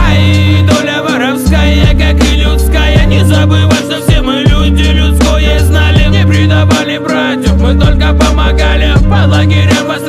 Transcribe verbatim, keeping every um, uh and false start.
и доля воровская, как и людская. Не забывай, что все мы люди, людское знали. Не предавали братьев, мы только помогали. По лагерям